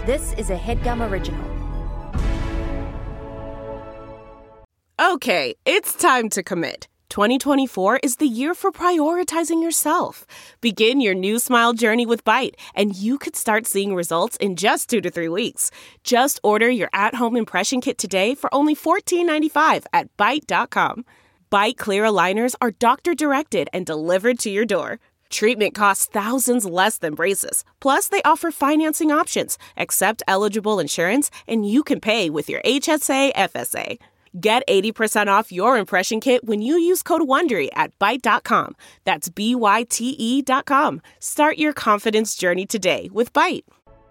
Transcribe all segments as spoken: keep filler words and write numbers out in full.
This is a HeadGum original. Okay, it's time to commit. twenty twenty-four is the year for prioritizing yourself. Begin your new smile journey with Byte, and you could start seeing results in just two to three weeks. Just order your at-home impression kit today for only fourteen ninety-five at byte dot com. Byte Clear aligners are doctor-directed and delivered to your door. Treatment costs thousands less than braces. Plus, they offer financing options, accept eligible insurance, and you can pay with your H S A F S A. Get eighty percent off your impression kit when you use code WONDERY at byte dot com. That's B Y T E dot com. Start your confidence journey today with Byte.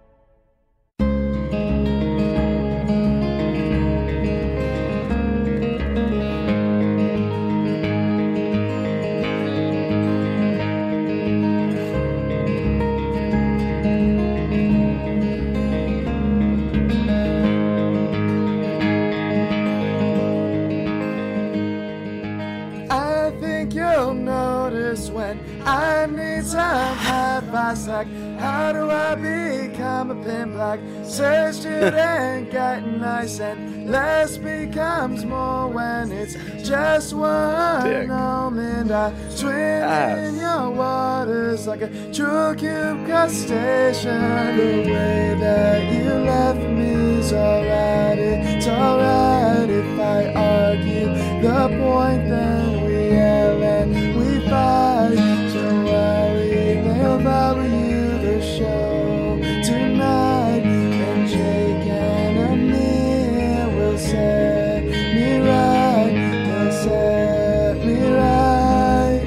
When I need some advice, like how do I become a pin black? Say student getting nice and less becomes more when it's just one Dick. moment. I swim Ass. in your waters like a true cube crustacean. The way that you left me is alright, it's alright if I argue the point, then we yell and we fight. Don't worry, they'll value you the show tonight. And Jake and Amir will set me right. They'll set me right.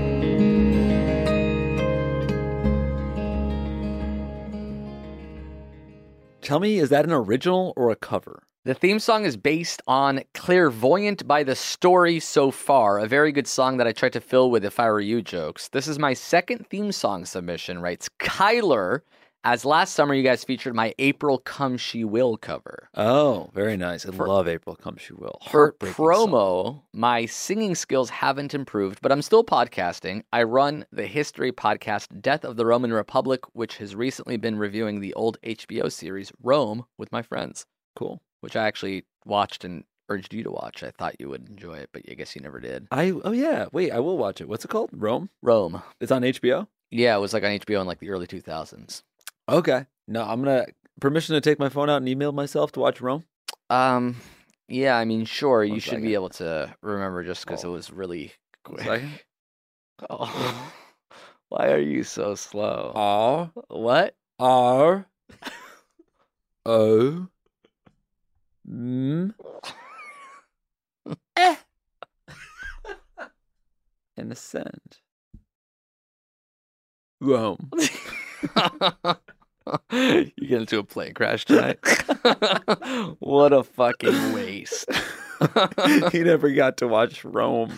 Tell me, is that an original or a cover? The theme song is based on Clairvoyant by The Story So Far, a very good song that I tried to fill with If I Were You jokes. This is my second theme song submission, writes Kyler, as last summer you guys featured my April Come She Will cover. Oh, very nice. I For- love April Come She Will. For Heartbreaking promo, song. my singing skills haven't improved, but I'm still podcasting. I run the history podcast Death of the Roman Republic, which has recently been reviewing the old H B O series Rome with my friends, Cool. which I actually watched and urged you to watch. I thought you would enjoy it, but I guess you never did. I oh yeah. Wait, I will watch it. What's it called? Rome? Rome. It's on H B O? Yeah, it was like on H B O in like the early two thousands. Okay. No, I'm gonna permission to take my phone out and email myself to watch Rome. Um, yeah, I mean, sure, One you should second. be able to remember just because Oh. it was really One quick. second. Oh, why are you so slow? R What? R O M Eh and ascend. Rome. You get into a plane crash tonight? What a fucking waste. He never got to watch Rome.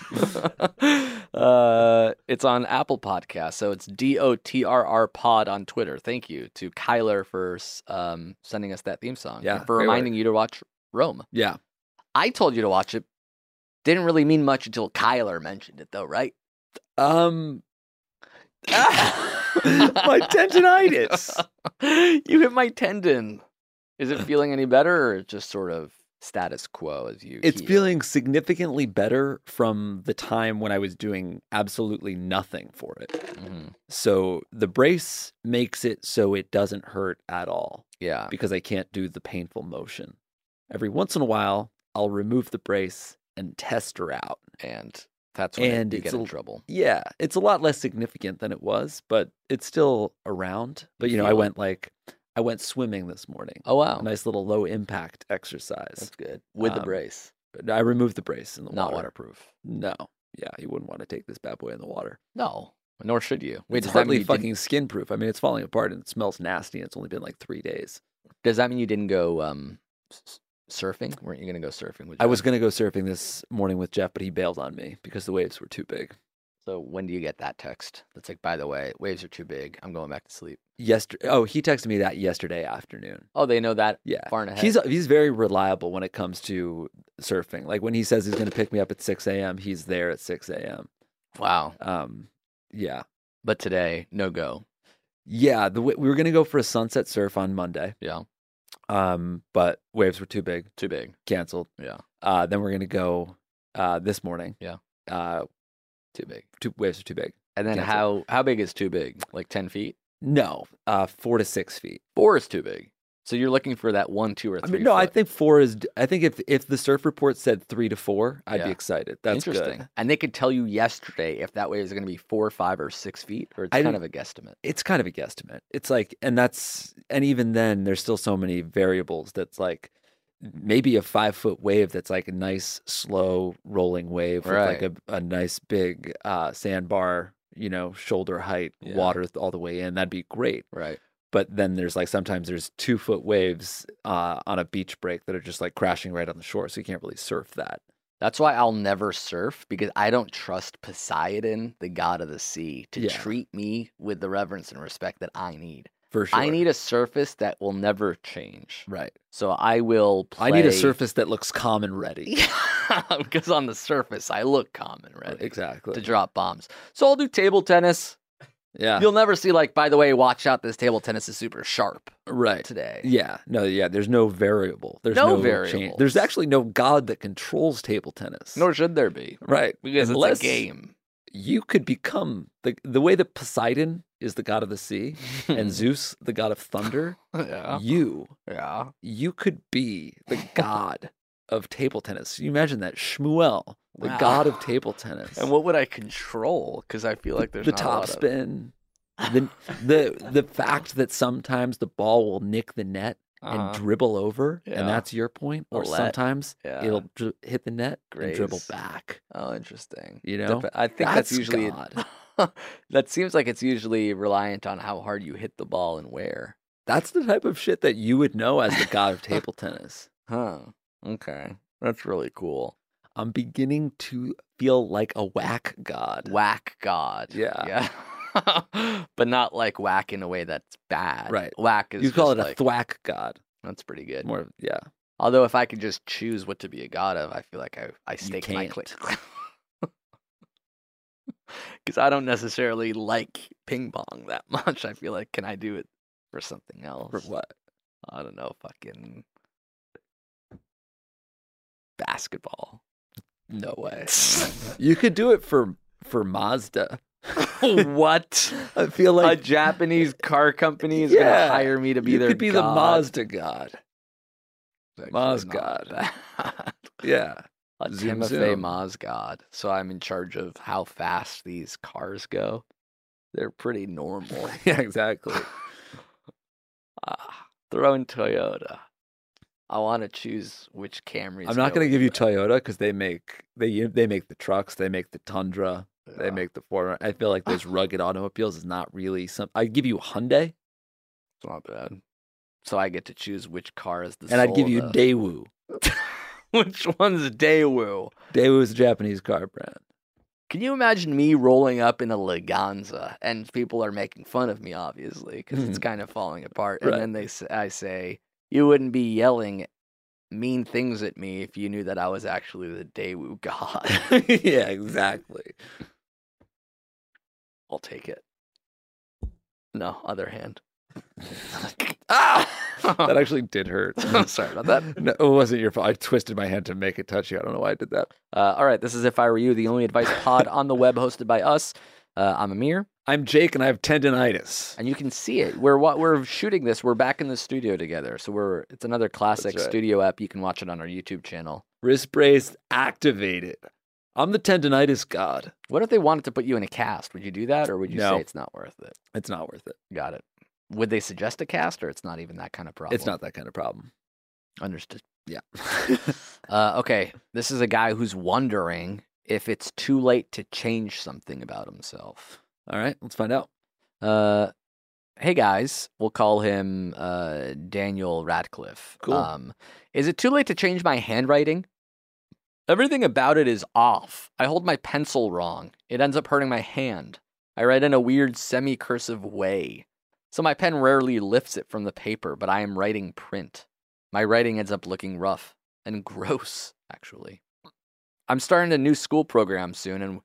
uh, it's on Apple Podcasts, so it's D O T R R pod on Twitter. Thank you to Kyler for um, sending us that theme song. Yeah, and for great reminding work. you to watch Rome. Yeah. I told you to watch it. Didn't really mean much until Kyler mentioned it, though, right? Um my tendonitis. You hit my tendon. Is it feeling any better, or just sort of status quo as you? It's heal? feeling significantly better from the time when I was doing absolutely nothing for it. Mhm. So the brace makes it so it doesn't hurt at all Yeah. because I can't do the painful motion. Every once in a while, I'll remove the brace and test her out. And that's when And you it's get in a- trouble. Yeah, it's a lot less significant than it was, but it's still around. But you know, I Feel it. went like I went swimming this morning. Oh, wow. A nice little low impact exercise. That's good. With the Um, brace. But I removed the brace in the Not water. waterproof. No. Yeah, you wouldn't want to take this bad boy in the water. No. Nor should you. Wait, It's does that, hardly mean you didn't- fucking skin proof. I mean, it's falling apart and it smells nasty. And it's only been like three days. does that mean you didn't go um, s- surfing? Weren't you going to go surfing with I Jeff? was going to go surfing this morning with Jeff, but he bailed on me because the waves were too big. So when do you get that text? That's like, by the way, waves are too big. I'm going back to sleep. Yesterday, oh, he texted me that yesterday afternoon. Oh, they know that Yeah, far and ahead. he's he's very reliable when it comes to surfing. Like when he says he's going to pick me up at six a.m., he's there at six a.m. Wow. Um, yeah, But today, no go. yeah. The way, we were going to go for a sunset surf on Monday. Yeah. Um, but waves were too big, Too big. canceled. Yeah. Uh, then we're gonna go uh, this morning. Yeah. Uh, Too big. two waves are too big. And then Cancel. how how big is too big? Like ten feet? No, uh, four to six feet. Four is too big. So you're looking for that one, two, or I three. mean, no, I foot. think four is. I think if if the surf report said three to four, I'd Yeah. be excited. That's interesting. good. And they could tell you yesterday if that wave is going to be four, five, or six feet, or it's I kind didn't- of a guesstimate. It's kind of a guesstimate. It's like, and that's, and even then, there's still so many variables. That's like maybe a five foot wave that's like a nice slow rolling wave with like Right. a, a nice big uh, sandbar, you know, shoulder height, Yeah. water all the way in. That'd be great. Right. But then there's like sometimes there's two foot waves uh, on a beach break that are just like crashing right on the shore, so you can't really surf that. That's why I'll never surf because I don't trust Poseidon, the god of the sea, to Yeah. treat me with the reverence and respect that I need. For sure. I need a surface that will never change. right. So I will play. I need a surface that looks calm and ready. because on the surface I look calm and ready Exactly. to drop bombs. So I'll do table tennis. Yeah. You'll never see like, by the way, watch out, this table tennis is super sharp right. today. Yeah. No, yeah. There's no variable. There's No no, variables. change. There's actually no god that controls table tennis. Nor should there be. right. Because Unless it's a game. You could become the the way that Poseidon is the god of the sea and Zeus the god of thunder. Yeah. You Yeah. you could be the god of table tennis. You imagine that Shmuel, the Wow. god of table tennis. And what would I control? Because I feel like there's the not a top lot of- spin, the the the fact that sometimes the ball will nick the net and Uh-huh. dribble over, Yeah. and that's your point. Or A let. sometimes Yeah. it'll dri- hit the net and dribble Graze. back. Oh, interesting. You know, Dep- I think that's, That's usually God. that seems like it's usually reliant on how hard you hit the ball and where. That's the type of shit that you would know as the god of table tennis. Huh. Okay. That's really cool. I'm beginning to feel like a whack god. Whack God. Yeah. Yeah. But not like whack in a way that's bad. Right. Whack is You call it just a like, thwack god. that's pretty good. More, yeah. Although if I could just choose what to be a god of, I feel like I I stake my can't. claim. Because I don't necessarily like ping pong that much. I feel like, can I do it for something else? For what? I don't know, fucking basketball. No way. You could do it for for Mazda. What? I feel A like Japanese car company is Yeah. gonna hire me to be you their could be the god? Mazda god. It's Maz actually not god. bad. Yeah. A Zoom, Timothy zoom. Maz god. So I'm in charge of how fast these cars go. They're pretty normal. Yeah, exactly. Ah, throw in Toyota. I want to choose which Camrys. I'm not go going to give you with Toyota because they make they they make the trucks, they make the Tundra, that. they Yeah, make the Ford. I feel like those rugged automobiles is not really some. I'd give you Hyundai, it's not bad. So I get to choose which car is the. and I'd soul give you of the- Daewoo. Which one's Daewoo? Daewoo is a Japanese car brand. Can you imagine me rolling up in a Leganza and people are making fun of me, obviously, because it's kind of falling apart. And Right. then they, s- I say, you wouldn't be yelling mean things at me if you knew that I was actually the Daewoo god. Yeah, exactly. I'll take it. No, other hand. Ah, that actually did hurt. Sorry about that. No, it wasn't your fault. I twisted my hand to make it touch you. I don't know why I did that. Uh, all right, this is If I Were You, the only advice pod on the web hosted by us. Uh, I'm Amir, I'm Jake, and I have tendonitis. and you can see it. We're wa- we're shooting this. We're back in the studio together, so we're it's another classic That's right. studio app. You can watch it on our YouTube channel. Wrist brace activated. I'm the tendonitis god. What if they wanted to put you in a cast? Would you do that, or would you No. say it's not worth it? It's not worth it. Got it. Would they suggest a cast, or it's not even that kind of problem? It's not that kind of problem. Understood. Yeah. Uh, okay, this is a guy who's wondering if it's too late to change something about himself. All right, let's find out. Uh, hey guys, we'll call him uh, Daniel Radcliffe. Cool. Um, is it too late to change my handwriting? Everything about it is off. I hold my pencil wrong. It ends up hurting my hand. I write in a weird semi-cursive way. So my pen rarely lifts it from the paper, but I am writing print. My writing ends up looking rough and gross, actually. I'm starting a new school program soon, and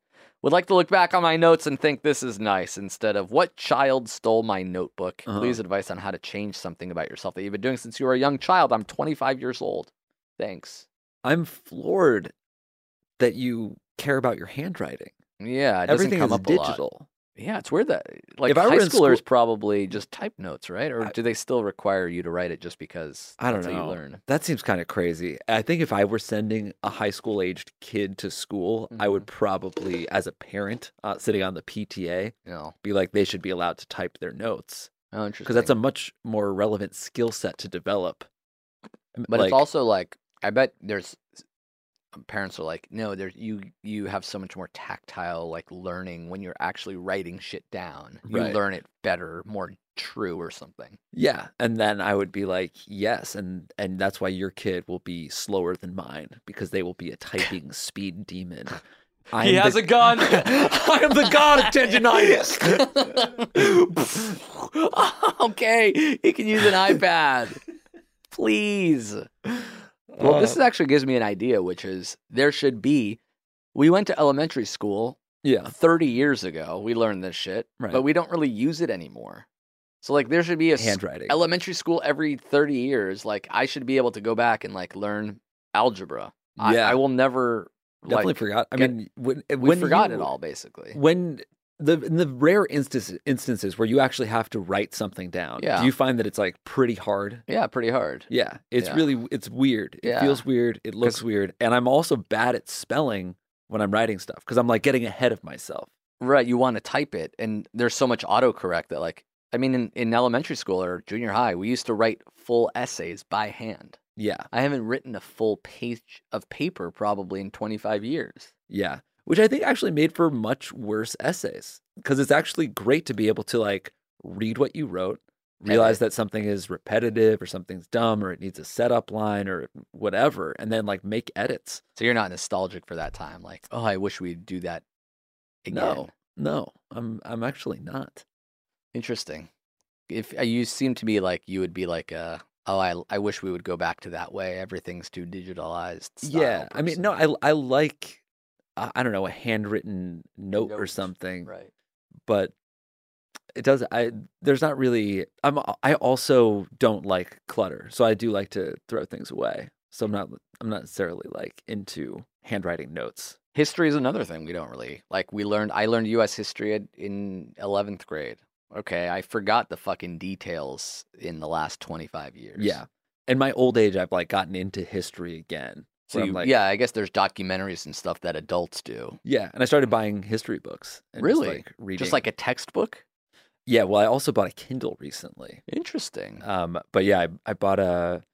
Would like to look back on my notes and think this is nice instead of what child stole my notebook. Uh-huh. Please advice on how to change something about yourself that you've been doing since you were a young child. I'm twenty-five years old. Thanks. I'm floored that you care about your handwriting. Yeah, it doesn't Everything come is up a lot. digital. Yeah, it's weird that like If I high were in schoolers school- probably just type notes, right? Or I- do they still require you to write it just because I don't that's how know. you learn? That seems kind of crazy. I think if I were sending a high school aged kid to school, I would probably, as a parent uh, sitting on the P T A, You know. be like they should be allowed to type their notes Oh, interesting. because that's a much more relevant skill set to develop. But Like, it's also like I bet there's parents are like, no, there's you you have so much more tactile like learning when you're actually writing shit down. You Right. learn it better, more true or something. yeah, and then I would be like, yes, and and that's why your kid will be slower than mine because they will be a typing speed demon. I He am has the- a gun. I am the god of tendinitis. Okay, he can use an iPad. Please. Well, this is actually gives me an idea, which is there should be. We went to elementary school Yeah, thirty years ago. We learned this shit, Right. but we don't really use it anymore. So, like, there should be a s- handwriting. elementary school every thirty years. Like, I should be able to go back and like learn algebra. I, Yeah. I will never. Definitely like, forgot. I get- mean, when We when forgot you- it all basically. When the in the rare instance, instances where you actually have to write something down, Yeah. do you find that it's like pretty hard? Yeah, pretty hard. Yeah, it's Yeah. really it's weird. It Yeah. feels weird. It looks 'Cause- weird, and I'm also bad at spelling when I'm writing stuff because I'm like getting ahead of myself. Right, you want to type it, and there's so much autocorrect that, like, I mean, in, in elementary school or junior high, we used to write full essays by hand. Yeah, I haven't written a full page of paper probably in twenty-five years. yeah, which I think actually made for much worse essays because it's actually great to be able to like read what you wrote, realize that something is repetitive or something's dumb or it needs a setup line or whatever, and then like make edits. So you're not nostalgic for that time, like, oh, I wish we'd do that again. No, no, I'm I'm actually not. Interesting. If uh, you seem to be like you would be like, uh, oh, I I wish we would go back to that way. Everything's too digitalized. style Yeah, I mean, no, person. I I like I I don't know a handwritten note or Note, something, right. but it does. I there's not really. I'm I also don't like clutter, so I do like to throw things away. So I'm not I'm not necessarily like into handwriting notes. History is another thing we don't really like. We learned. I learned U S history at- in eleventh grade. Okay, I forgot the fucking details in the last twenty-five years. Yeah, in my old age, I've like gotten into history again. So where I'm you, like, yeah, I guess there's documentaries and stuff that adults do. yeah, and I started buying history books. And Really? just, like, reading. Just like a textbook. yeah. Well, I also bought a Kindle recently. Interesting. Um, but yeah, I, I bought a,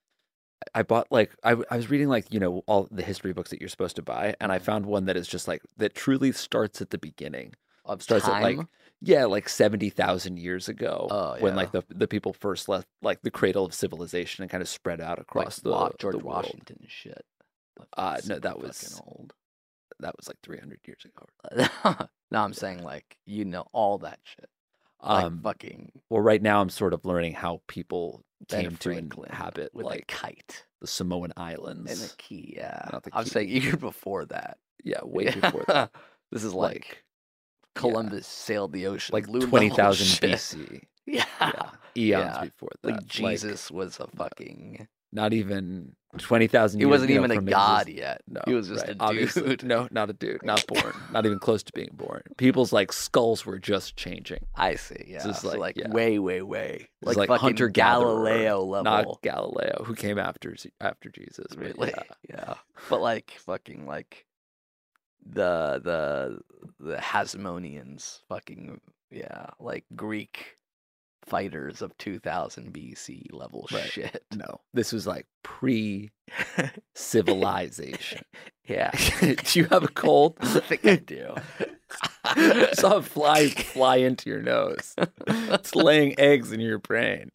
I bought like I, I was reading like you know all the history books that you're supposed to buy, and I found one that is just like that truly starts at the beginning. Of Starts time. at like yeah, like seventy thousand years ago, Oh, when yeah. like the the people first left like the cradle of civilization and kind of spread out like across the, Wa- George the world. Washington and shit. Uh, no, Super that was- fucking old. That was like three hundred years ago. No, I'm saying like you know all that shit. Like Um, fucking well, right now I'm sort of learning how people Ben came to Franklin inhabit with like a kite the Samoan Islands. and a key. Yeah, Not the I'm key. saying even before that. yeah, way Yeah. before that. This is like, Like Columbus sailed the ocean, like blew the twenty whole thousand shit. B C. Yeah, Yeah, eons Yeah. before that. like Jesus was a fucking. not even twenty thousand He years. wasn't you know, even a from god exist- yet. No, he was just right, a obviously. dude. No, not a dude, not born, not even close to being born. People's like skulls were just changing. I see. Yeah, just so like- like yeah. way, way, way, It's like, like fucking hunter-gatherer, Galileo level. Not Galileo, who came after after Jesus. but Really? yeah. Yeah. But like fucking like the the the Hasmoneans fucking yeah, like Greek fighters of two thousand B C level Right. shit. No, this was like pre civilization. Yeah. Do you have a cold? I think I do. I saw a fly fly into your nose. It's laying eggs in your brain.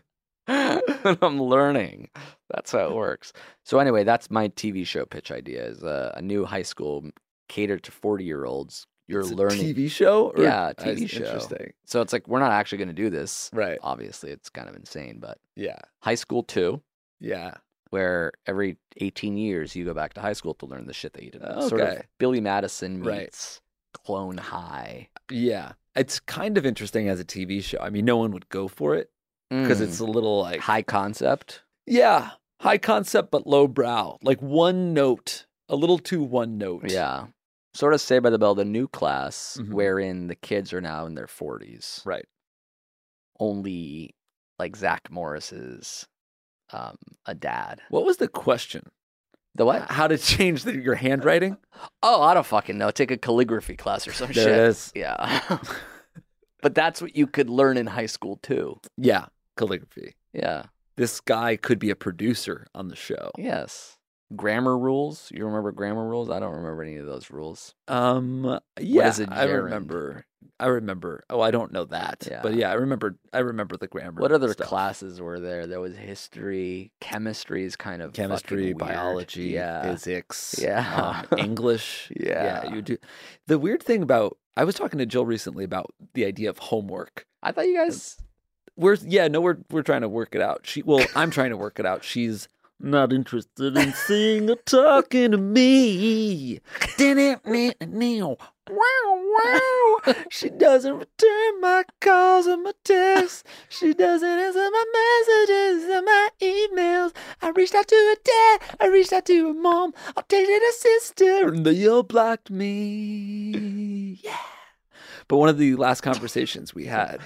I'm learning. That's how it works. So anyway, that's my T V show pitch idea: is a, a new high school catered to forty year olds. You're It's a learning. T V show? Or- Yeah, T V That's show. Interesting. So it's like we're not actually going to do this. Right. Obviously, it's kind of insane, but Yeah. high school two, Yeah. where every eighteen years you go back to high school to learn the shit that you didn't. Sort of Okay. Billy Madison Right. meets Clone High. Yeah. It's kind of interesting as a T V show. I mean, no one would go for it because Mm. it's a little like, high concept. yeah, high concept, but low brow. Like one note, a little too one note. Yeah. Sort of Saved by the Bell, the new class, Mhm. wherein the kids are now in their forties. Right. Only like Zach Morris is um, a dad. What was the question? The what? How to change the, your handwriting? Oh, I don't fucking know. Take a calligraphy class or some There shit. it is. Yeah. But that's what you could learn in high school too. Yeah, calligraphy. Yeah. This guy could be a producer on the show. Yes. Grammar rules. You remember grammar rules? I don't remember any of those rules. Um, yeah, is a I gerund? remember. I remember. Oh, I don't know that, Yeah. but yeah, I remember. I remember the grammar. What other stuff. classes were there? There was history, chemistry is kind of Chemistry, fucking weird. biology, yeah. physics, Yeah. um, English. Yeah. yeah, you do. The weird thing about I was talking to Jill recently about the idea of homework. I thought you guys. We're yeah, no, we're we're trying to work it out. She well, I'm trying to work it out. She's not interested in seeing or talking to me. Wow, wow. She doesn't return my calls or my texts. She doesn't answer my messages or my emails. I reached out to her dad. I reached out to her mom. I texted her sister, and they all blocked me. Yeah. But one of the last conversations we had.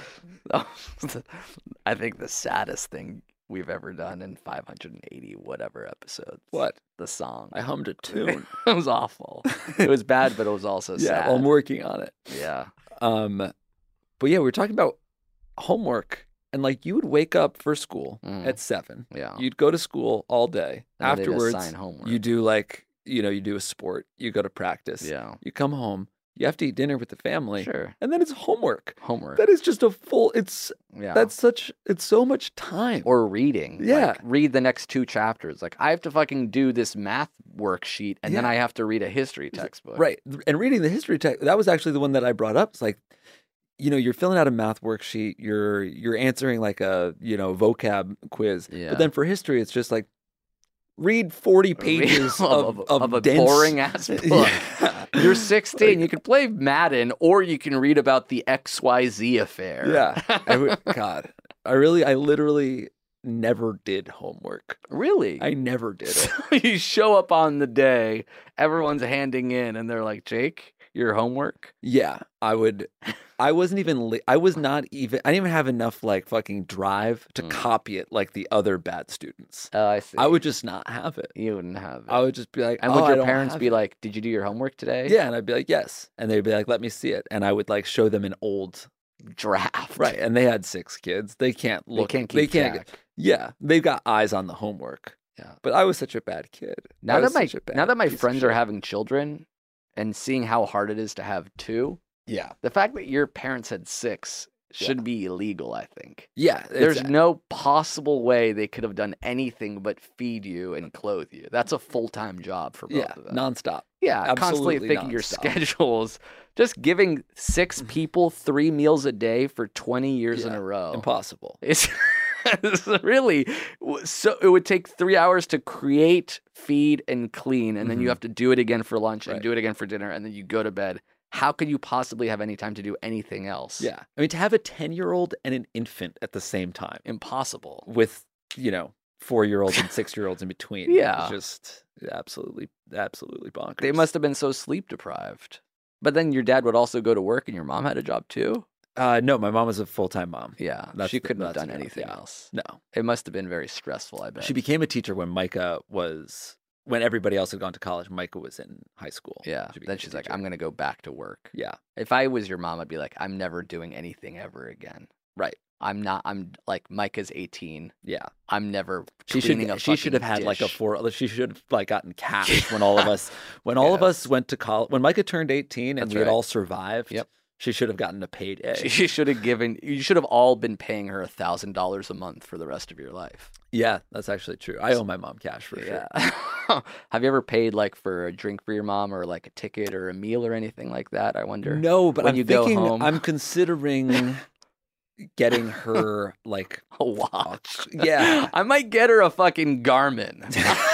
I think the saddest thing we've ever done in five hundred eighty whatever episodes. What? The song. I hummed a tune. It was awful. It was bad, but it was also Yeah, sad. well, I'm working on it. Yeah. Um, but yeah, we were talking about homework, and like you would wake up for school Mm. at seven. Yeah. You'd go to school all day. And then they'd Afterwards, assign homework. you do like you know you do a sport. You go to practice. Yeah. You come home. You have to eat dinner with the family. Sure. And then it's homework. Homework. That is just a full. It's yeah. that's such. It's so much time. Or reading. Yeah. Like, read the next two chapters. Like, I have to fucking do this math worksheet, and then Yeah. I have to read a history textbook. Right. And reading the history text, that was actually the one that I brought up. It's like, you know, you're filling out a math worksheet, you're you're answering like a, you know, vocab quiz. Yeah. But then for history, it's just like read forty pages of, of, of a dense... boring ass book. Yeah. You're sixteen. You can play Madden, or you can read about the X Y Z affair. Yeah. I would- God, I really, I literally never did homework. Really? I never did it. You show up on the day, everyone's handing in, and they're like, Jake, your homework? Yeah, I would. I wasn't even. li- I was not even. I didn't even have enough like fucking drive to Mm. copy it like the other bad students. Oh, I see. I would just not have it. You wouldn't have it. I would just be like, and oh, would I your don't parents have be it. like, did you do your homework today? Yeah, and I'd be like, yes, and they'd be like, let me see it, and I would like show them an old Draft. right, and they had six kids. They can't They look. can't they keep can't. track. Get, yeah, they've got eyes on the homework. Yeah. But I was such a bad kid. Now I that was my such a bad now that my piece of friends are shit. having children and seeing how hard it is to have two, yeah, the fact that your parents had six Yeah. should be illegal, I think. yeah. There's it's- no possible way they could have done anything but feed you and clothe you. That's a full-time job for both yeah, of them. nonstop. yeah, constantly absolutely thinking your nonstop. schedules. Just giving six people three meals a day for twenty years in Yeah, a row. Impossible. It's, it's really so. It would take three hours to create, feed, and clean, and then you Mhm. have to do it again for lunch and Right. do it again for dinner, and then you go to bed. How could you possibly have any time to do anything else? Yeah, I mean to have a ten-year-old and an infant at the same time Impossible. with you know four-year-olds and six-year-olds in between. Yeah. is just absolutely, absolutely bonkers. They must have been so sleep deprived. But then your dad would also go to work, and your mom had a job too. Uh, no, my mom was a full-time mom. Yeah, That's she the- couldn't have that's done the- anything yeah. else. No, It must have been very stressful. I bet. she became a teacher when Micah was when everybody else had gone to college. Micah was in high school. yeah. She became Then a she's like, teacher. "I'm gonna go back to work." Yeah, If I was your mom, I'd be like, "I'm never doing anything ever again." right. I'm not. I'm like Micah's eighteen. Yeah, I'm never. she cleaning should. a She should have fucking had like a dish. four. She should have like gotten cash when all of us when all of us Yes. went to college. When Micah turned eighteen and That's we had right. all survived. Yep. She should have gotten a payday. She should have given. You should have all been paying her a thousand dollars a month for the rest of your life. Yeah, that's actually true. I owe my mom cash for sure. Yeah. Have you ever paid like for a drink for your mom or like a ticket or a meal or anything like that? I wonder. No, but when I'm you go thinking. home. I'm considering getting her like. A watch. Yeah. I might get her a fucking Garmin.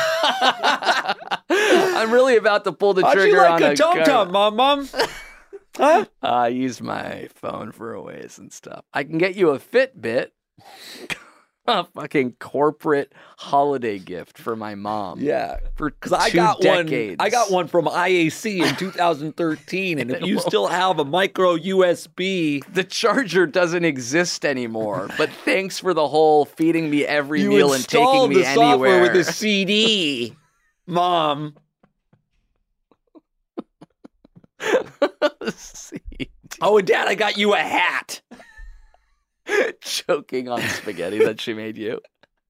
I'm really about to pull the How'd trigger you like on a a tom Gar- tom, mom, mom? Huh? I use my phone for a ways and stuff. I can get you a Fitbit. A fucking corporate holiday gift for my mom. Yeah, for because I two got decades. one. I got one from I A C in two thousand thirteen, and if you still have a micro U S B, The charger doesn't exist anymore. But thanks for the whole feeding me every you meal and taking installed me the software anywhere. with a C D, Mom. C D. Oh, and Dad, I got you a hat. Choking on spaghetti that she made you.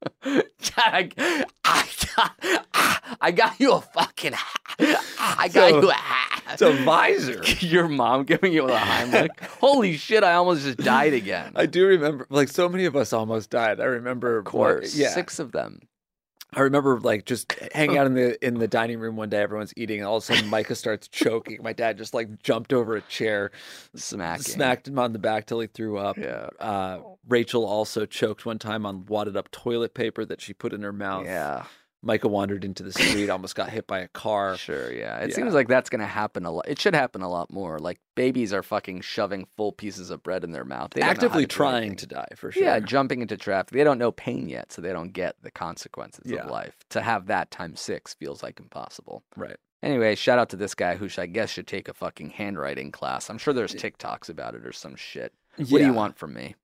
I, I, got, I got you a fucking hat. I got So- you a hat. It's a visor. Your mom giving you a Heimlich. Holy shit, I almost just died again. I do remember, like, so many of us almost died. I remember, Of course. yeah. Six of them. I remember, like, just hanging out in the in the dining room one day. Everyone's eating, and all of a sudden, Micah starts choking. My dad just like jumped over a chair, Smacking. smacked him on the back till he threw up. Yeah. Uh, Rachel also choked one time on wadded up toilet paper that she put in her mouth. Yeah. Micah wandered into the street, almost got hit by a car. Sure, yeah. It Yeah. seems like that's going to happen a lot. It should happen a lot more. Like, babies are fucking shoving full pieces of bread in their mouth. They don't know how Actively to do trying anything. to die, for sure. Yeah, jumping into traffic. They don't know pain yet, so they don't get the consequences Yeah. of life. To have that times six feels like impossible. Right. Anyway, shout out to this guy who should, I guess should take a fucking handwriting class. I'm sure there's TikToks about it or some shit. What do Yeah. you want from me?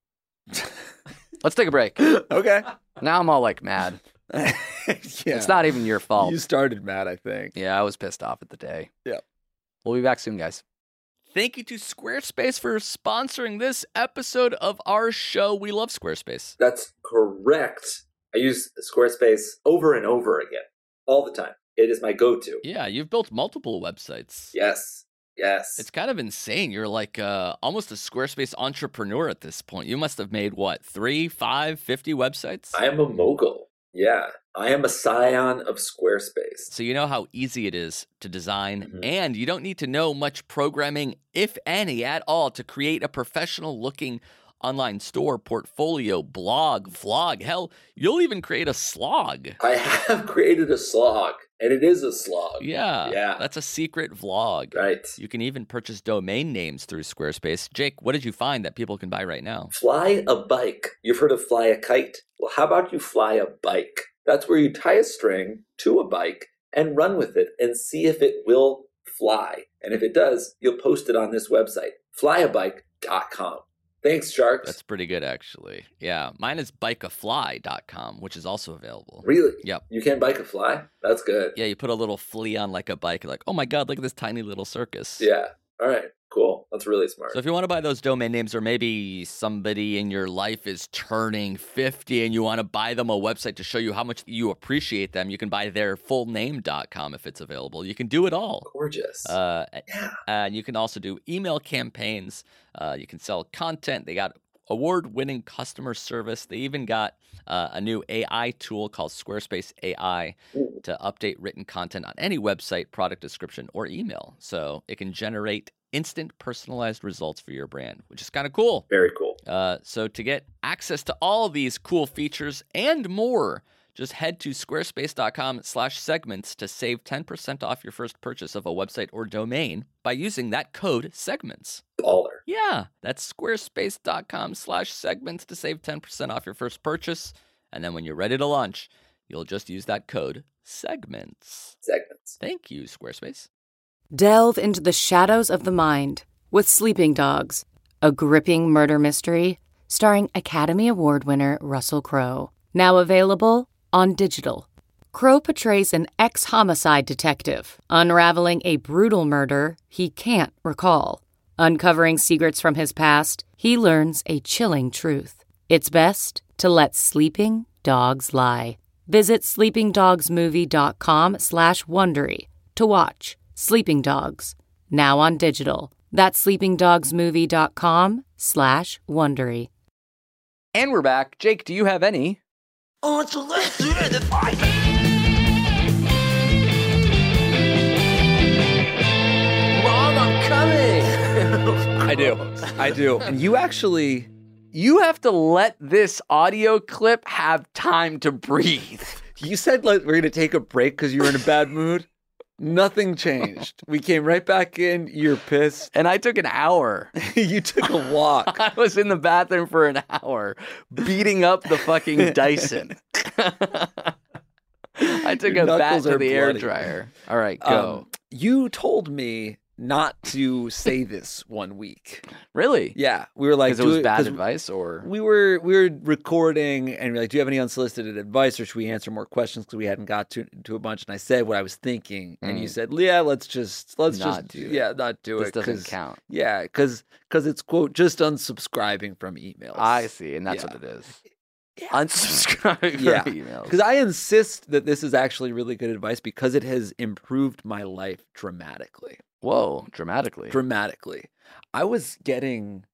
Let's take a break. Okay. Now I'm all like mad. yeah. It's not even your fault. You started mad, I think. Yeah, I was pissed off at the day. Yeah. We'll be back soon, guys. Thank you to Squarespace for sponsoring this episode of our show. We love Squarespace. That's correct. I use Squarespace over and over again, all the time. It is my go-to. Yeah, you've built multiple websites. Yes, yes. It's kind of insane. You're like uh, almost a Squarespace entrepreneur at this point. You must have made, what, three, five, fifty websites? I am a mogul. Yeah, I am a scion of Squarespace. So you know how easy it is to design, Mhm. and you don't need to know much programming, if any, at all, to create a professional-looking online store, portfolio, blog, vlog. Hell, you'll even create a slog. I have created a slog, and it is a slog. Yeah, Yeah. that's a secret vlog. Right. You can even purchase domain names through Squarespace. Jake, what did you find that people can buy right now? Fly a bike. You've heard of fly a kite? Well, how about you fly a bike? That's where you tie a string to a bike and run with it and see if it will fly. And if it does, you'll post it on this website, fly a bike dot com. Thanks, Sharks. That's pretty good, actually. Yeah, mine is bike a fly dot com, which is also available. Really? Yep. You can bike a fly? That's good. Yeah, you put a little flea on like a bike, like, oh my god, look at this tiny little circus. Yeah. All right. Cool. That's really smart. So if you want to buy those domain names, or maybe somebody in your life is turning fifty and you want to buy them a website to show you how much you appreciate them, you can buy their full name dot com if it's available. You can do it all. Gorgeous. Uh, yeah. and you can also do email campaigns. Uh, you can sell content. They got award-winning customer service. They even got uh, a new A I tool called Squarespace A I Ooh. to update written content on any website, product description, or email. So it can generate instant personalized results for your brand, which is kind of cool. Very cool. Uh, so to get access to all these cool features and more, just head to squarespace.com slash segments to save ten percent off your first purchase of a website or domain by using that code segments. Baller. Yeah, that's squarespace.com slash segments to save ten percent off your first purchase. And then when you're ready to launch, you'll just use that code segments. Segments. Thank you, Squarespace. Delve into the shadows of the mind with Sleeping Dogs, a gripping murder mystery starring Academy Award winner Russell Crowe. Now available on digital. Crowe portrays an ex-homicide detective unraveling a brutal murder he can't recall. Uncovering secrets from his past, he learns a chilling truth. It's best to let sleeping dogs lie. Visit sleepingdogsmovie.com slash Wondery to watch Sleeping Dogs, now on digital. That's sleepingdogsmovie.com slash Wondery. And we're back. Jake, do you have any? Oh, so let's do the fight. Mom, I'm coming. I do. I do. And you actually, You have to let this audio clip have time to breathe. you said like we're going to take a break because you were in a bad mood. Nothing changed. We came right back in. You're pissed. And I took an hour. You took a walk. I was in the bathroom for an hour beating up the fucking Dyson. I took Your it back knuckles to are the air bloody. dryer. All right, go. Um, you told me not to say this one week. Really? Yeah, we were like, Because it was do bad 'cause advice, or We were we were recording, and we're like, "Do you have any unsolicited advice, or should we answer more questions?" Because we hadn't got to to a bunch. And I said what I was thinking, and you Mm. said, "Yeah, let's just let's Not just do it. yeah, not do this it." doesn't 'cause- count? Yeah, because it's quote just unsubscribing from emails. I see, and that's Yeah. what it is. Yeah. Unsubscribe Yeah. from emails. Because I insist that this is actually really good advice because it has improved my life dramatically. Whoa, dramatically. Dramatically. I was getting,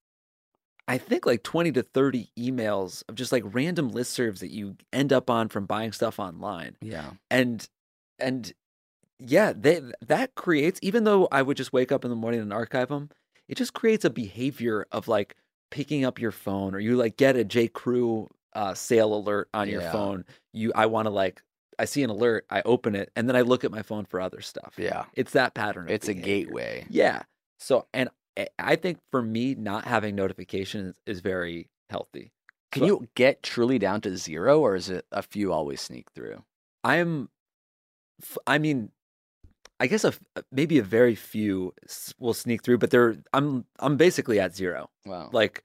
I think, like twenty to thirty emails of just like random listservs that you end up on from buying stuff online. yeah. And, and yeah, they, that creates, even though I would just wake up in the morning and archive them, it just creates a behavior of like picking up your phone, or you like get a J. Crew uh, sale alert on your Yeah. phone. You, I want to like, I see an alert, I open it, and then I look at my phone for other stuff. Yeah. It's that pattern. Of It's a behavior. gateway. Yeah. So, and I- I think for me, not having notifications is very healthy. Can So you get truly down to zero, or is it a few always sneak through? I'm, f- I mean, I guess a, f- maybe a very few s- will sneak through, but they're, I'm, I'm basically at zero. Wow. Like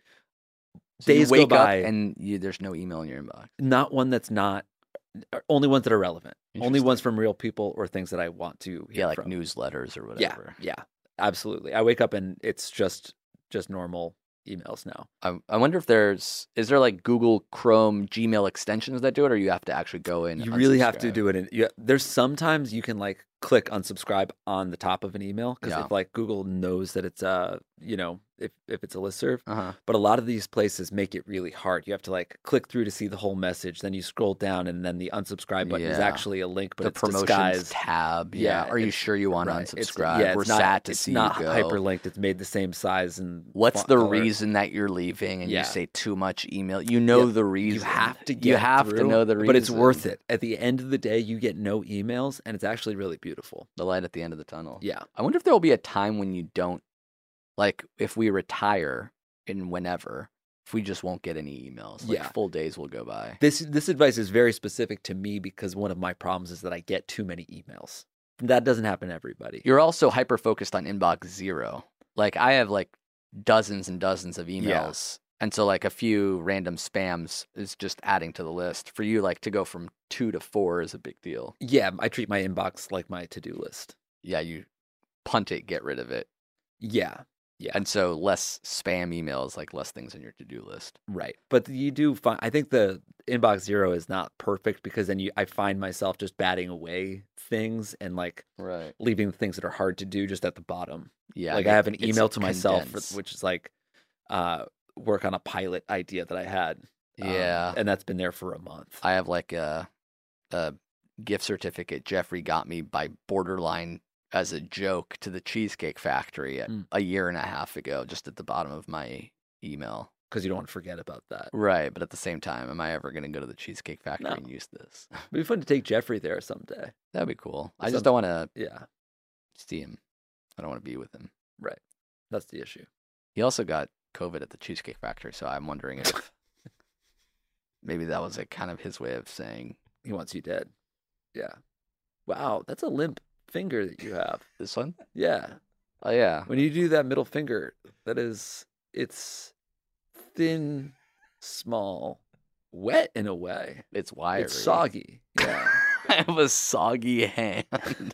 So you days wake go up by, and you, there's no email in your inbox. not one that's not, or only ones that are relevant. Only ones Interesting. from real people or things that I want to hear Yeah, like from. newsletters or Yeah, whatever. yeah, absolutely. I wake up and it's just just normal emails now. I, I wonder if there's is there like Google Chrome Gmail extensions that do it, or you have to actually go in. You really have to unsubscribe? do it. In, you, there's sometimes you can like click unsubscribe on the top of an email because Yeah. if like Google knows that it's uh you know if if it's a listserv. Uh-huh. But a lot of these places make it really hard. You have to like click through to see the whole message. Then you scroll down, and then the unsubscribe button is Yeah. actually a link, but The it's promotions disguised. tab. Yeah. Yeah, Are you it's- sure you want Right. to It's- unsubscribe? yeah, We're it's not, sad to it's see not you go. hyperlinked. It's made the same size and What's font the color. reason that you're leaving, and Yeah. you say too much email? You know Yeah, the reason. You have to get You have to through, know the reason. but it's worth it. At the end of the day, you get no emails, and it's actually really beautiful. The light at the end of the tunnel. Yeah. I wonder if there will be a time when you don't, like, if we retire in whenever, if we just won't get any emails. Like, Yeah. full days will go by. This this advice is very specific to me because one of my problems is that I get too many emails. That doesn't happen to everybody. You're also hyper focused on inbox zero. Like, I have like dozens and dozens of emails. And so, like, a few random spams is just adding to the list. For you, like, to go from two to four is a big deal. Yeah, I treat my inbox like my to-do list. Yeah, you punt it, get rid of it. Yeah, yeah, And so, less spam emails, like less things on your to do list. right. But you do find, I think the inbox zero is not perfect because then you, I find myself just batting away things and like Right. leaving things that are hard to do just at the bottom. Yeah. Like I have an it's email to myself, for- condensed. which is like uh, work on a pilot idea that I had. Um, Yeah. and that's been there for a month. I have like a, a gift certificate Jeffrey got me by Borderline as a joke to the Cheesecake Factory a, Mm. a year and a half ago, just at the bottom of my email. Because you don't want to forget about that. Right, but at the same time, am I ever going to go to the Cheesecake Factory No. and use this? It'd be fun to take Jeffrey there someday. That'd be cool. I Some- just don't want to Yeah, see him. I don't want to be with him. right. That's the issue. He also got COVID at the Cheesecake Factory, so I'm wondering if maybe that was like kind of his way of saying He wants you dead. Yeah. Wow, that's a limp finger that you have. this one. Yeah. Oh yeah, When you do that middle finger, that is, it's thin, small, wet in a way. it's wiry. It's soggy. Yeah. I have a soggy hand.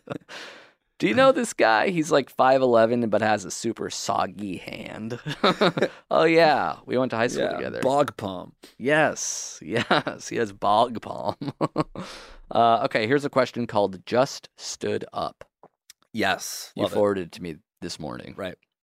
Do you know this guy? He's like five eleven, but has a super soggy hand. Oh yeah, we went to high school yeah. together. Bog palm. Yes, yes, he has bog palm. uh, okay, here's a question called "Just Stood Up." Yes. You Love it. forwarded to me this morning. Right.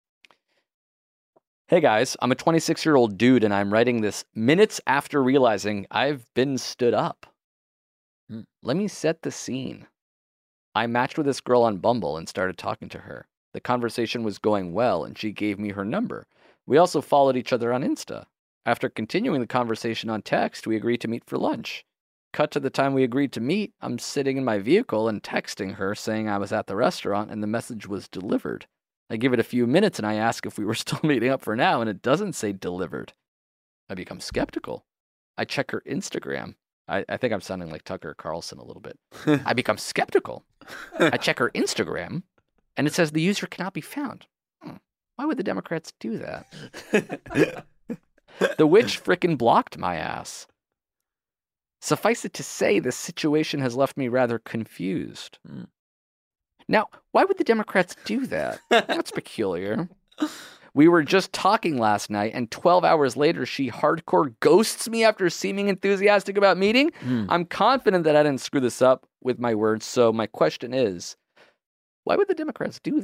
Hey guys, I'm a twenty-six year old dude, and I'm writing this minutes after realizing I've been stood up. Hmm. Let me set the scene. I matched with this girl on Bumble and started talking to her. The conversation was going well, and she gave me her number. We also followed each other on Insta. After continuing the conversation on text, we agreed to meet for lunch. cut to the time we agreed to meet. I'm sitting in my vehicle and texting her saying I was at the restaurant and the message was delivered. I give it a few minutes and I ask if we were still meeting up for now, and it doesn't say delivered. I become skeptical. I check her Instagram. I, I think I'm sounding like Tucker Carlson a little bit. I become skeptical. I check her Instagram, and it says the user cannot be found. Hmm. Why would the Democrats do that? The witch frickin' blocked my ass. Suffice it to say, the situation has left me rather confused. Mm. Now, why would the Democrats do that? That's peculiar. We were just talking last night, and twelve hours later, she hardcore ghosts me after seeming enthusiastic about meeting. Mm. I'm confident that I didn't screw this up with my words, so my question is, why would the Democrats do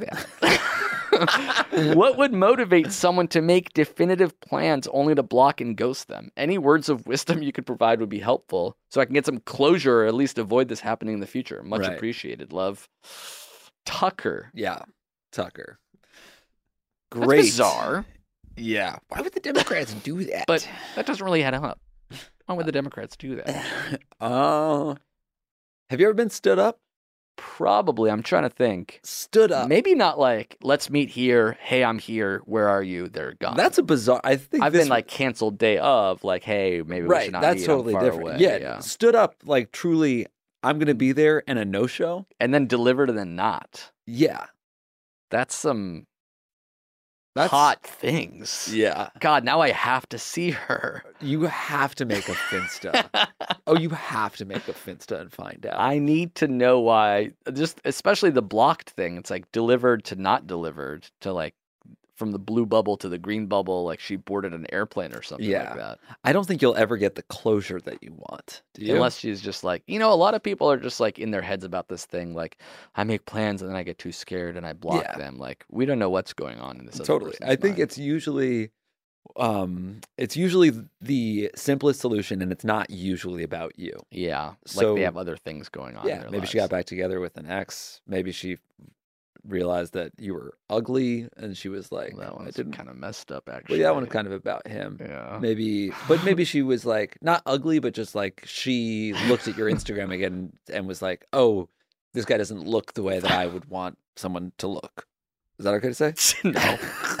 that? What would motivate someone to make definitive plans only to block and ghost them? Any words of wisdom you could provide would be helpful, so I can get some closure or at least avoid this happening in the future. Much Right. appreciated. Love, Tucker. Yeah, Tucker. That's Great. bizarre, Yeah. Why would the Democrats do that? but that doesn't really add up. Why would the Democrats do that? uh, have you ever been stood up? Probably. I'm trying to think. Stood up. Maybe not like, let's meet here. Hey, I'm here. Where are you? They're gone. That's a bizarre. I think I've this been like canceled day of, like, hey, maybe we right. should not That's meet. totally I'm far different. away. Yeah, yeah. stood up like truly. I'm gonna be there, and a no show. And then delivered and then not. Yeah, That's some that's hot things. Yeah, God, now I have to see her. you have to make a Finsta. Oh, you have to make a Finsta and find out. I need to know why, just especially the blocked thing. It's like delivered to not delivered to like from the blue bubble to the green bubble, like she boarded an airplane or something Yeah. like that. I don't think you'll ever get the closure that you want. Do you? Unless she's just like, you know, a lot of people are just like in their heads about this thing. Like, I make plans and then I get too scared and I block Yeah. them. Like, we don't know what's going on in this. other Totally. person's I think mind. it's usually um it's usually the simplest solution, and it's not usually about you. yeah, like So- they have other things going on. in Yeah, their maybe she lives. got back together with an ex. Maybe she realized that you were ugly, and she was like, That I one's didn't. kind of messed up, Well, actually. yeah, that one's kind of about him. Yeah. Maybe, but maybe she was like not ugly, but just like she looked at your Instagram again and was like, "Oh, this guy doesn't look the way that I would want someone to look." Is that okay to say? No.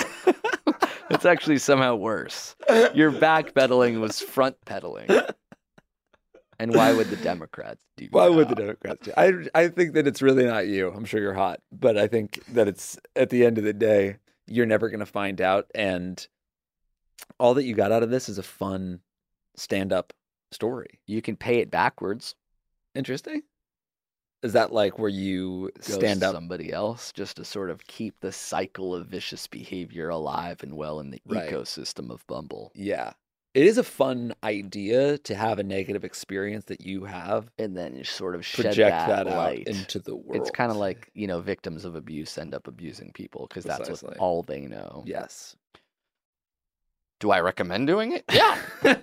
It's actually somehow worse. Your backpedaling was front pedaling. And why would the Democrats do Why would the that? Democrats do? I I think that it's really not you. I'm sure you're hot, but I think that it's at the end of the day, you're never going to find out, and all that you got out of this is a fun stand-up story. You can pay it backwards. Interesting. Is that like where you Ghost stand up? somebody else just to sort of keep the cycle of vicious behavior alive and well in the Right. ecosystem of Bumble. Yeah. It is a fun idea to have a negative experience that you have, And then you sort of shed project that, that, out light. into the world. It's kind of like, you know, victims of abuse end up abusing people because that's what, Precisely. all they know. yes. Do I recommend doing it? Yeah.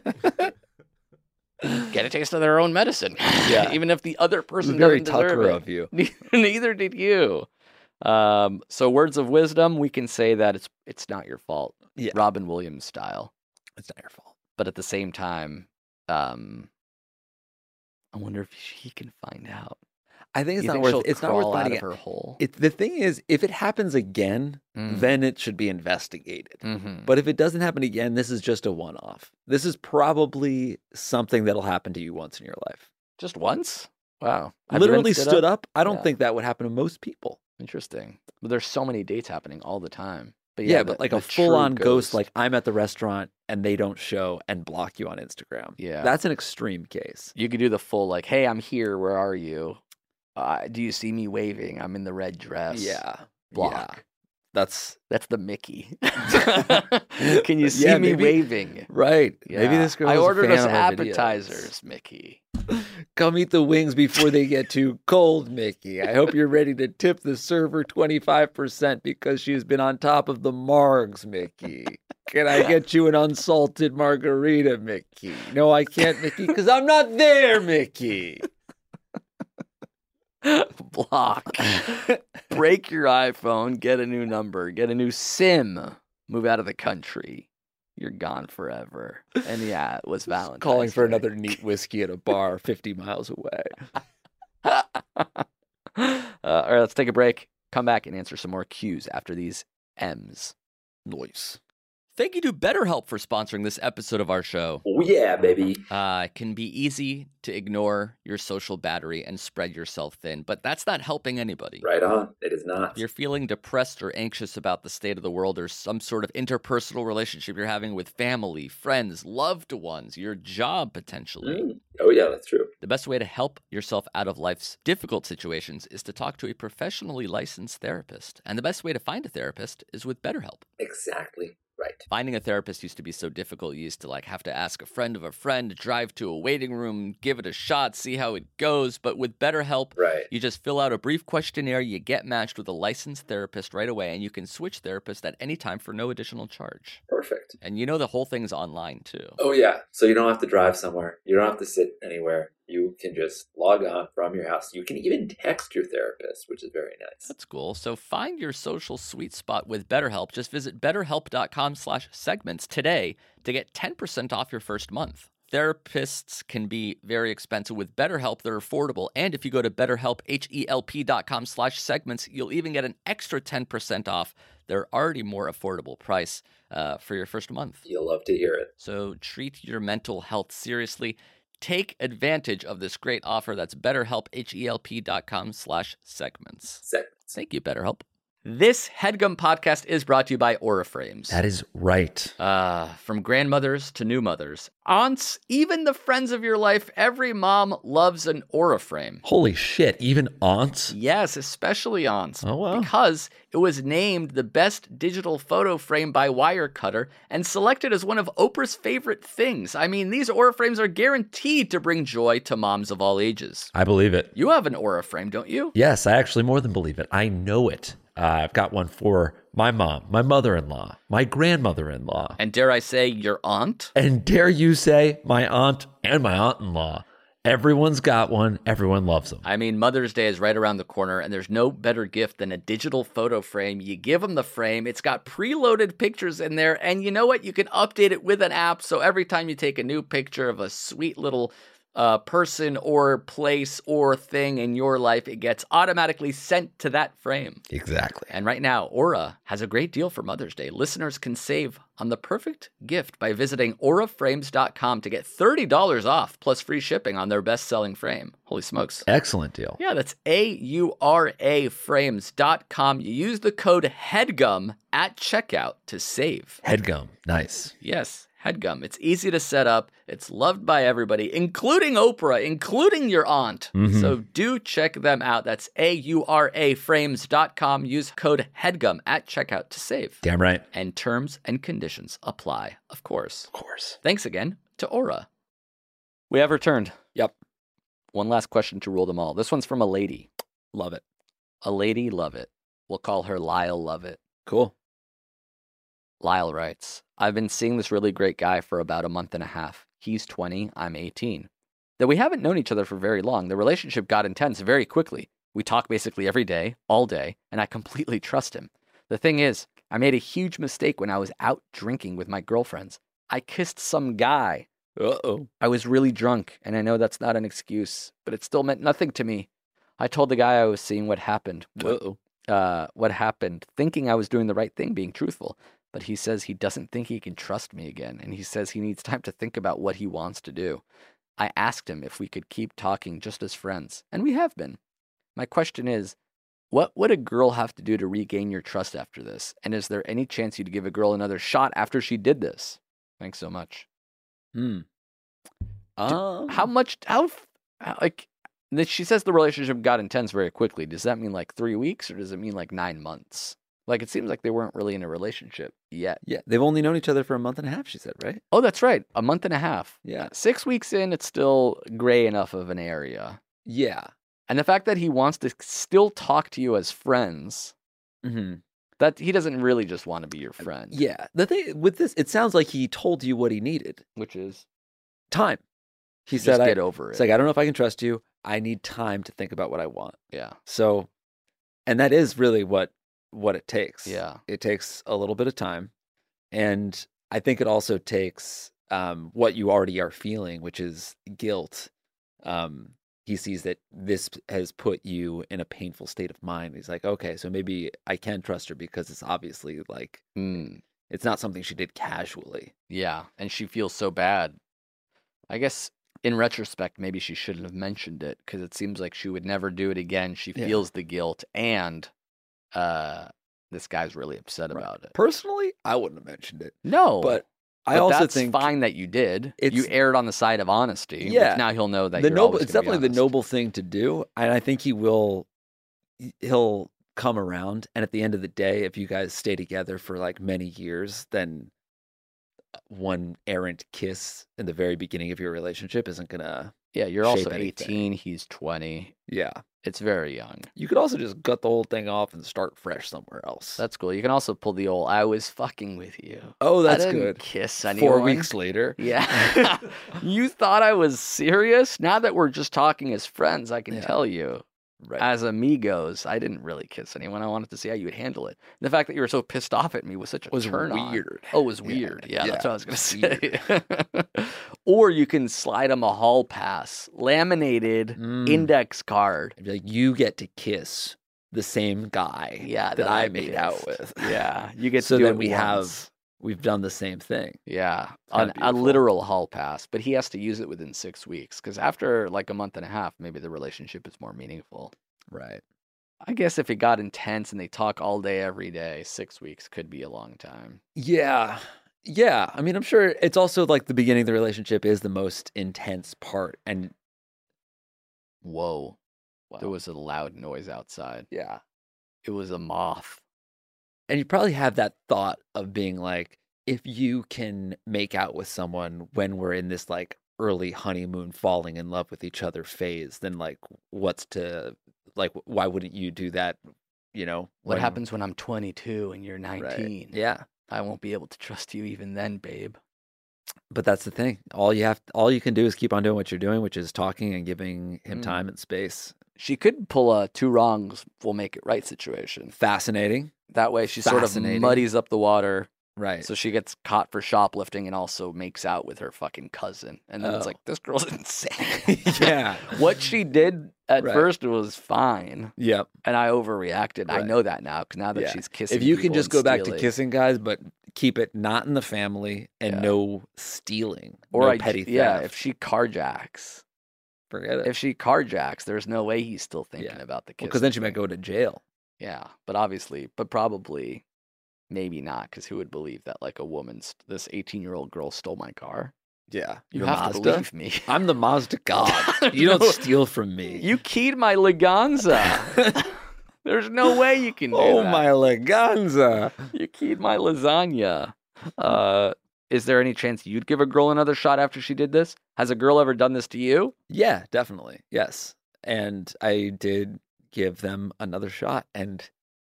Get a taste of their own medicine. Yeah. Even if the other person Very doesn't deserve Tucker it. of you. Neither did you. Um, so words of wisdom, we can say that it's it's not your fault. Yeah. Robin Williams style. It's not your fault. But at the same time, um, I wonder if he can find out. I think it's You not think worth. she'll It's not worth crawl out finding of it. her hole? It, the thing is, if it happens again, Mm. then it should be investigated. Mhm. But if it doesn't happen again, this is just a one-off. This is probably something that'll happen to you once in your life. Just once? Wow. Have you been Literally stood up. I don't Yeah. think that would happen to most people. Interesting. But there's so many dates happening all the time. But Yeah, yeah, but the- like the a full-on true ghost, like I'm at the restaurant and they don't show and block you on Instagram. Yeah. That's an extreme case. you could do the full like, "Hey, I'm here. Where are you? Uh, do you see me waving? I'm in the red dress." Yeah. Block. Yeah. That's That's the Mickey. Can you see Yeah, me maybe- waving? right. Maybe Yeah. this girl I is a ordered fan us of our videos. appetizers, Mickey. Come eat the wings before they get too cold, Mickey. I hope you're ready to tip the server twenty-five percent because she's been on top of the margs, Mickey. Can I get you an unsalted margarita, Mickey? No, I can't, Mickey, because I'm not there, Mickey. Block. Break your iPhone. Get a new number. Get a new SIM. Move out of the country. you're gone forever. And yeah, it was Valentine's Calling for Day. another neat whiskey at a bar fifty miles away. uh, all right, let's take a break. Come back and answer some more Q's after these M's. Noise. Thank you to BetterHelp for sponsoring this episode of our show. Oh, yeah, baby. Uh, it can be easy to ignore your social battery and spread yourself thin, but that's not helping anybody. Right on. It is not. If you're feeling depressed or anxious about the state of the world or some sort of interpersonal relationship you're having with family, friends, loved ones, your job potentially, Mm. Oh, yeah, that's true. the best way to help yourself out of life's difficult situations is to talk to a professionally licensed therapist. And the best way to find a therapist is with BetterHelp. Exactly right. Finding a therapist used to be so difficult. You used to like have to ask a friend of a friend, drive to a waiting room, give it a shot, see how it goes. But with BetterHelp, Right. you just fill out a brief questionnaire, you get matched with a licensed therapist right away, and you can switch therapists at any time for no additional charge. Perfect. And you know the whole thing's online too. Oh, yeah. So you don't have to drive somewhere. You don't have to sit anywhere. You can just log on from your house. You can even text your therapist, which is very nice. That's cool. So find your social sweet spot with BetterHelp. Just visit betterhelp.com slash segments today to get ten percent off your first month. Therapists can be very expensive. With BetterHelp, they're affordable. And if you go to betterhelp, H-E-L-P dot com slash segments, you'll even get an extra ten percent off their already more affordable price uh, for your first month. You'll love to hear it. So treat your mental health seriously. Take advantage of this great offer. That's betterhelp, H-E-L-P dot com slash segments. Segments. Thank you, BetterHelp. This HeadGum podcast is brought to you by Aura Frames. That is right. Uh, from grandmothers to new mothers, aunts, even the friends of your life, every mom loves an Aura frame. Holy shit, even aunts? Yes, especially aunts. Oh, wow. Because it was named the best digital photo frame by Wirecutter and selected as one of Oprah's favorite things. I mean, these Aura frames are guaranteed to bring joy to moms of all ages. I believe it. You have an Aura frame, don't you? Yes, I actually more than believe it. I know it. Uh, I've got one for my mom, my mother-in-law, my grandmother-in-law, And dare I say, your aunt? and dare you say my aunt and my aunt-in-law. Everyone's got one. Everyone loves them. I mean, Mother's Day is right around the corner, and there's no better gift than a digital photo frame. You give them the frame, it's got preloaded pictures in there, and you know what? You can update it with an app, so every time you take a new picture of a sweet little uh, person or place or thing in your life, it gets automatically sent to that frame. Exactly. And right now, Aura has a great deal for Mother's Day. Listeners can save on the perfect gift by visiting aura frames dot com to get thirty dollars off plus free shipping on their best-selling frame. Holy smokes. Excellent deal. Yeah, that's A U R A frames dot com. You use the code HEADGUM at checkout to save. Headgum. Nice. Yes, HEADGUM. It's easy to set up. It's loved by everybody, including Oprah, including your aunt. Mhm. So do check them out. That's A U R A frames dot com. Use code HEADGUM at checkout to save. Damn right. And terms and conditions apply, of course. Of course. Thanks again to Aura. We have returned. Yep. One last question to rule them all. This one's from a lady. Love it. A lady love it. We'll call her Lyle Love It. Cool. Lyle writes, I've been seeing this really great guy for about a month and a half. He's twenty, I'm eighteen. Though we haven't known each other for very long, the relationship got intense very quickly. We talk basically every day, all day, and I completely trust him. The thing is, I made a huge mistake when I was out drinking with my girlfriends. I kissed some guy. Uh-oh. I was really drunk, and I know that's not an excuse, but it still meant nothing to me. I told the guy I was seeing what happened. What, Uh-oh. uh, what happened, thinking I was doing the right thing, being truthful. But he says he doesn't think he can trust me again, and he says he needs time to think about what he wants to do. I asked him if we could keep talking just as friends, and we have been. My question is, what would a girl have to do to regain your trust after this? And is there any chance you'd give a girl another shot after she did this? Thanks so much. Hmm. Um, How much, how, how like, that she says the relationship got intense very quickly. Does that mean like three weeks or does it mean like nine months? Like, it seems like they weren't really in a relationship yet. yeah, they've only known each other for a month and a half, she said, right? Oh, that's right. A month and a half. Yeah. Six weeks in, it's still gray enough of an area. Yeah. And the fact that he wants to still talk to you as friends, Mm-hmm. that he doesn't really just want to be your friend. Yeah. The thing with this, it sounds like he told you what he needed. Which is, Time. He just said, I, get over it. it's like, I don't know if I can trust you. I need time to think about what I want. yeah. So, and that is really what what it takes. Yeah. It takes a little bit of time. And I think it also takes um, what you already are feeling, which is guilt. Um, he sees that this has put you in a painful state of mind. He's like, okay, so maybe I can trust her because it's obviously like, Mm, it's not something she did casually. yeah, and she feels so bad. I guess in retrospect, maybe she shouldn't have mentioned it because it seems like she would never do it again. She Yeah. feels the guilt, and uh, this guy's really upset Right. about it. Personally, I wouldn't have mentioned it. No, But I but also that's think fine that you did. You it's- erred on the side of honesty. which Yeah. now he'll know that the you're noble always it's gonna be definitely the honest. noble thing to do. And I think he will he'll come around, and at the end of the day, if you guys stay together for like many years, then one errant kiss in the very beginning of your relationship isn't gonna Yeah, you're shape also anything. eighteen. He's twenty. yeah. It's very young. You could also just gut the whole thing off and start fresh somewhere else. That's cool. You can also pull the old "I was fucking with you." oh, that's I didn't good. Kiss anyone. Four weeks later. Yeah. You thought I was serious? Now that we're just talking as friends, I can Yeah. tell you, Right. as amigos, I didn't really kiss anyone. I wanted to see how you would handle it. The fact that you were so pissed off at me was such a was turn on. weird. Oh, it was Yeah, weird. Yeah, yeah, that's what I was going to weird. say. Or you can slide him a hall pass, laminated Mm. index card. I'd be like, you get to kiss the same guy Yeah, that, I made out kissed. with. Yeah, you get So to do then it we once. have we've done the same thing. Yeah, kinda an, a beautiful. literal hall pass, but he has to use it within six weeks because after like a month and a half, maybe the relationship is more meaningful. Right. I guess if it got intense and they talk all day every day, six weeks could be a long time. Yeah. Yeah. I mean, I'm sure it's also like the beginning of the relationship is the most intense part. And Whoa, wow. there was a loud noise outside. yeah. It was a moth. And you probably have that thought of being like, if you can make out with someone when we're in this like early honeymoon falling in love with each other phase, then like what's to like why wouldn't you do that? You know, What when- happens when I'm twenty-two and you're right. nineteen? Yeah. I won't be able to trust you even then, babe. But that's the thing. All you have all you can do is keep on doing what you're doing, which is talking and giving him Mm. time and space. She could pull a two wrongs will make it right situation. Fascinating. That way she sort of Fascinating. muddies up the water. Right. So she gets caught for shoplifting and also makes out with her fucking cousin. And then it's Oh. like, this girl's insane. Yeah. What she did at Right. first was fine. Yep. And I overreacted. I Right. know that now because now that Yeah. she's kissing If you can people just and go back to stealing- kissing guys, but keep it not in the family and Yeah. no stealing Or no I, petty theft. yeah, if she carjacks. Forget it. If she carjacks, there's no way he's still thinking Yeah. about the kissing. Because then she might thing. go to jail. Yeah, but obviously, but probably, maybe not, because who would believe that like a woman's this eighteen year old girl stole my car? Yeah. You Your have Mazda? to believe me. I'm the Mazda god. You don't No. steal from me. You keyed my Leganza. There's no way you can do oh that. my Leganza. You keyed my lasagna. Uh, is there any chance you'd give a girl another shot after she did this? Has a girl ever done this to you? Yeah, definitely. Yes. And I did give them another shot, and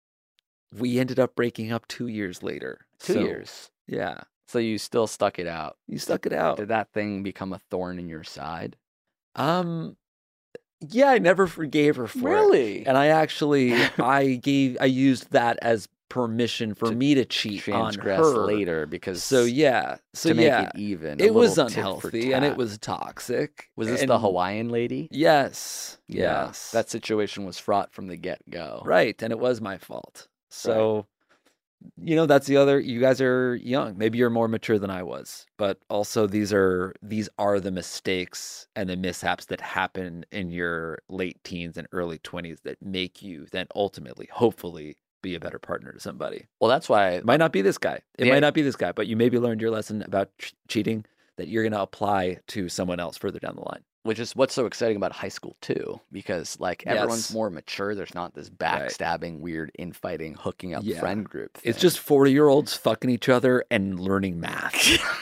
we ended up breaking up two years later. Two So, years. Yeah. So you still stuck it out. You stuck it out. Did that thing become a thorn in your side? Um, yeah, I never forgave her for it. Really? And I actually, I gave, I used that as permission for To me to cheat on Transgress her later because So yeah, so to make yeah, it even. a it was little tit for unhealthy and it tat. was toxic. Was this the and- Hawaiian lady? Yes, Yeah, yes, that situation was fraught from the get go. right, and it was my fault. So, you know, that's the other. You guys are young. Maybe you're more mature than I was, but also these are these are the mistakes and the mishaps that happen in your late teens and early twenties that make you then ultimately, hopefully, be a better partner to somebody. Well, that's why. It might not be this guy. It Yeah. might not be this guy, but you maybe learned your lesson about ch- cheating that you're going to apply to someone else further down the line. Which is what's so exciting about high school too, because like everyone's Yes. more mature. There's not this backstabbing, weird infighting, hooking up Yeah. friend group. It's thing. just forty year olds fucking each other and learning math.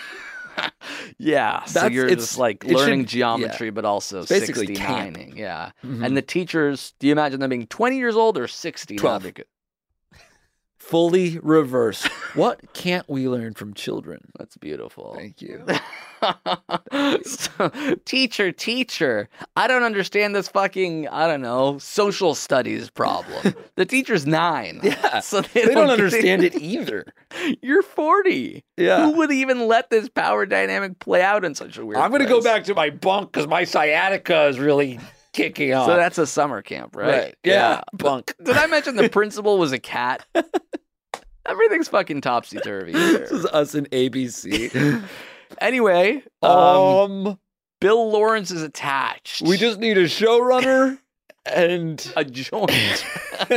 yeah. So That's- you're it's- just like it should- learning yeah. geometry, but also It's basically camp. sixty-nining. Yeah. Mhm. And the teachers, do you imagine them being twenty years old or sixty twelve. now? Because fully reversed. What can't we learn from children? That's beautiful. Thank you. So, teacher, teacher, I don't understand this fucking, I don't know, social studies problem. The teacher's nine. Yeah. So they, They don't get understand it either. You're forty. Yeah. Who would even let this power dynamic play out in such a weird I'm going to go place? back to my bunk because my sciatica is really kicking off. So that's a summer camp, right? Right. Yeah. Bunk. Did I mention the principal was a cat? Everything's fucking topsy-turvy here. This is us in A B C. Anyway, um, Um, Bill Lawrence is attached. we just need a showrunner and a joint.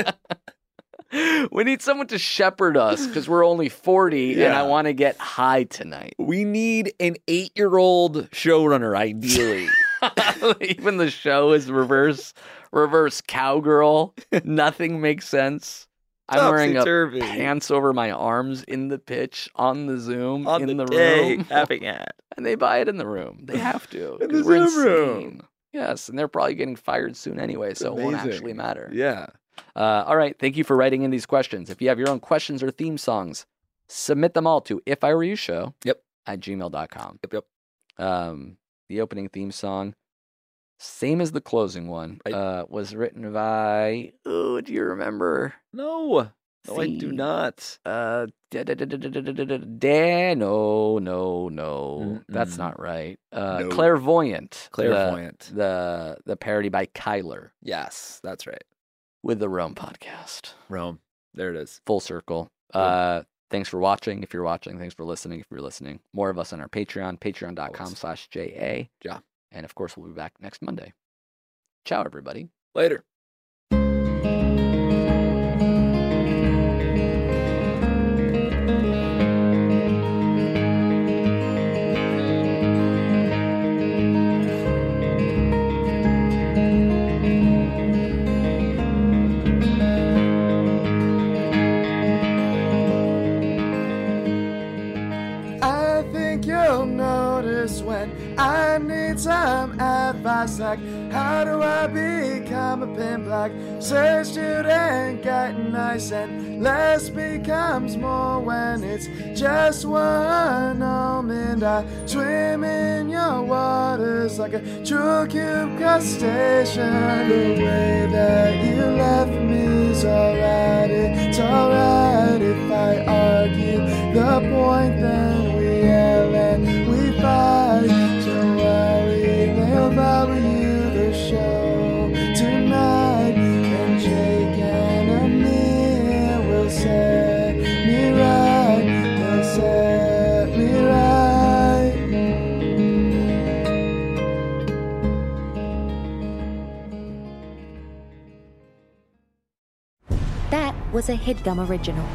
We need someone to shepherd us because we're only forty and Yeah. I want to get high tonight. we need an eight-year-old showrunner, ideally. Even the show is reverse, reverse cowgirl. Nothing makes sense. I'm wearing a Topsy-turvy. pants over my arms in the pitch on the Zoom On in the, the, day, room, having it. and they buy it in the room. They have to. In 'cause the we're Zoom room. insane. Yes, and they're probably getting fired soon anyway, so it won't amazing. actually matter. Yeah. Uh, all right, thank you for writing in these questions. If you have your own questions or theme songs, submit them all to if I were you show Yep. at gmail dot com. Yep, yep. Um, the opening theme song, same as the closing one, Right. uh, was written by, oh, do you remember? No. No, I do See. not. Uh, da- da- da- da- da- da- da- da- da- no, no, no, that's Mm-mm. not right. Uh, No. Clairvoyant. Clairvoyant. The, the, the parody by Kyler Yes, that's right. with the Rome podcast. Rome. There it is. Full circle. Uh, thanks for watching. If you're watching, thanks for listening. If you're listening, more of us on our Patreon, patreon.com Always. slash JA. Ja. And of course, we'll be back next Monday. Ciao, everybody. Later. I think you'll notice when I need some advice, like how do I become a pin black? Say student getting nice and less becomes more when it's just one almond. I swim in your waters like a true cube crustacean. The way that you left me's alright, it's alright if I argue the point, then we yell and we fight. Don't worry, they'll value you the show tonight. And Jake and Amir will set me right. They'll set me right. That was a HeadGum original.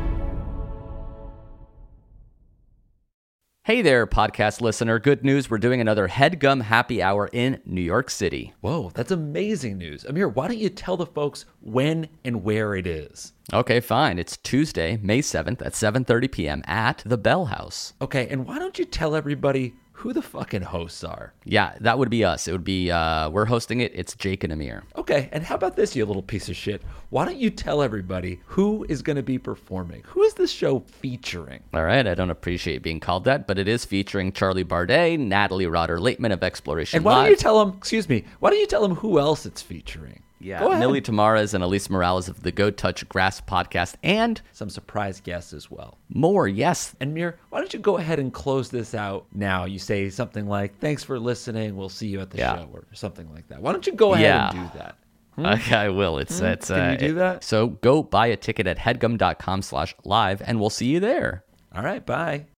Hey there, podcast listener. Good news. We're doing another HeadGum happy hour in New York City. Whoa, that's amazing news. Amir, why don't you tell the folks when and where it is? Okay, fine. It's Tuesday, May seventh at seven thirty p.m. at the Bell House. Okay, and why don't you tell everybody who the fucking hosts are? Yeah, that would be us. It would be, uh, we're hosting it. It's Jake and Amir. Okay, and how about this, you little piece of shit? Why don't you tell everybody who is going to be performing? Who is this show featuring? All right, I don't appreciate being called that, but it is featuring Charlie Bardet, Natalie Rotter-Laitman of Exploration And why Live. don't you tell them, excuse me, why don't you tell them who else it's featuring? Yeah, Go ahead. Millie Tamares and Elise Morales of the Go Touch Grass podcast, and Some surprise guests as well. more, yes. And Mir, why don't you go ahead and close this out now? You say something like, thanks for listening, we'll see you at the Yeah. show, or something like that. Why don't you go ahead Yeah. and do that? Okay, I will. It's, it's, Can uh, you do it- that? So go buy a ticket at headgum.com slash live, and we'll see you there. All right, bye.